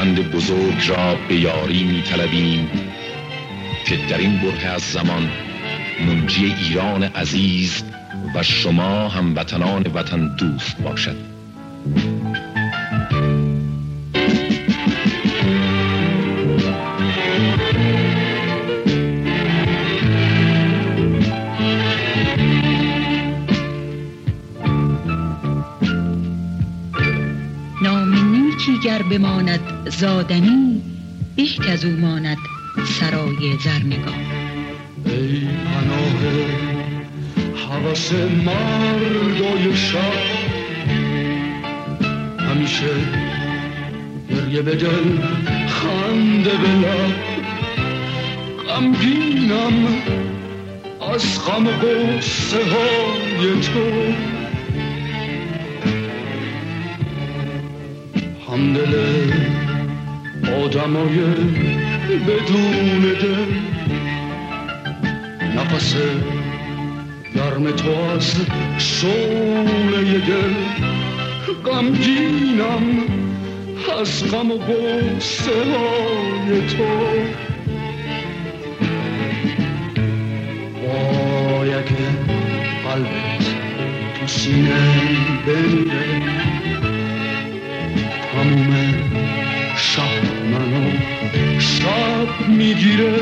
خداوند بزرگ را به یاری می طلبیم که در این بره از زمان منجی ایران عزیز و شما هموطنان وطن دوست باشد. گر بماند زادنی به کز او ماند سرای زرنگار. ای پناه هوس مردای شب، همیشه گریه به دل خنده به لب، غمگینم از غم و غصه های تو، همدل آدمای بدون دل، نفس گرم تو از شعله دل، غمگینم از غم و غصه های تو. وای اگه قلبت تو سینه بمیره، تموم شب منو شب میگیره.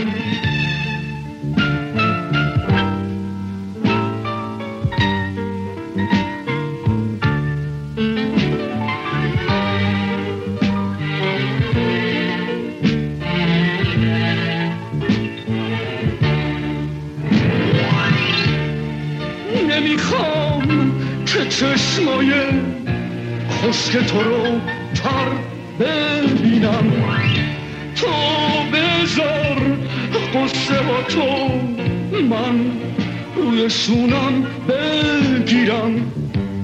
نمیخوام که چشمای خشک تو رو تر ببینم، تو بذار قصه با تو من روی شونم بگیرم.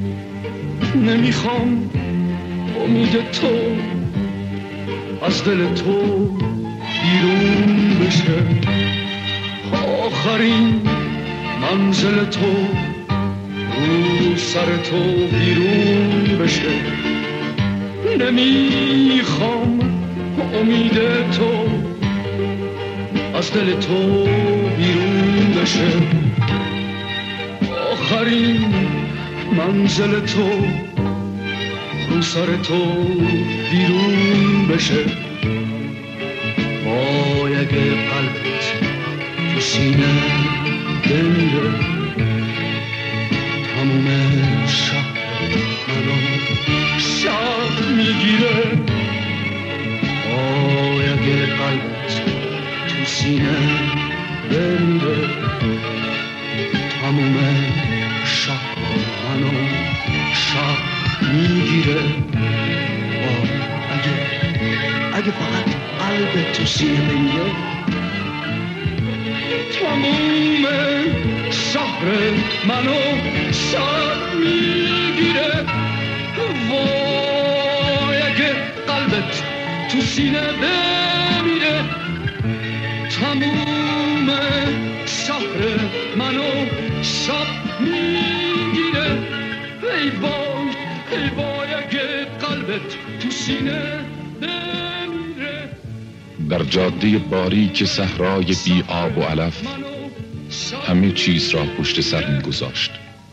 نمیخوام امید تو از دل تو بیرون بشه، آخرین منزل تو رو سر تو بیرون بشه. نمیخوام امید تو از دل تو بیرون بشه، آخرین منزل تو رو سر تو بیرون بشه. وای اگه قلبت تو سینه بمیره، تموم شب منو شب میگیره. وای اگه قلبت تو سینه بمیره، تموم شب منو شب میگیره. وای اگه فقط قلبت تو سینه بمیره، تموم شهر منو شب میگیره. وای اگه قلبت تو سینه بمیره، تموم شهر منو شب میگیره. ای وای اگه قلبت تو سینه بمیره. در جاده باریک صحرای بی آب و علف همه چیز را پشت سر می‌گذاشت.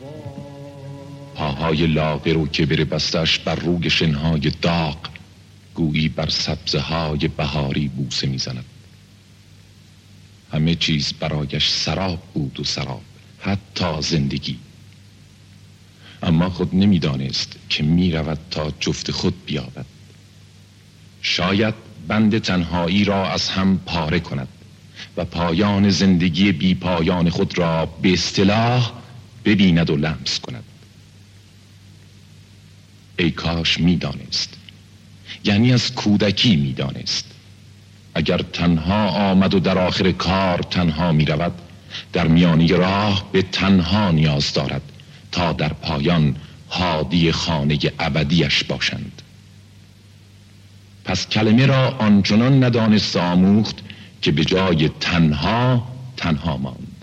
پاهای لاغر و کبر بستش بر روی شنهای داغ گویی بر سبزه‌های بهاری بوسه می‌زند. همه چیز برایش سراب بود و سراب، حتی زندگی. اما خود نمی‌دانست که می‌رود تا جفت خود بیابد. شاید بند تنهایی را از هم پاره کند و پایان زندگی بی پایان خود را به اصطلاح ببیند و لمس کند. ای کاش می‌دانست، یعنی از کودکی می‌دانست. اگر تنها آمد و در آخر کار تنها می‌رود، در میانی راه به تنها نیاز دارد تا در پایان هادی خانه ابدیش باشند. پس کلمه را آنچنان ندانست آموخت که به جای تنها ماند.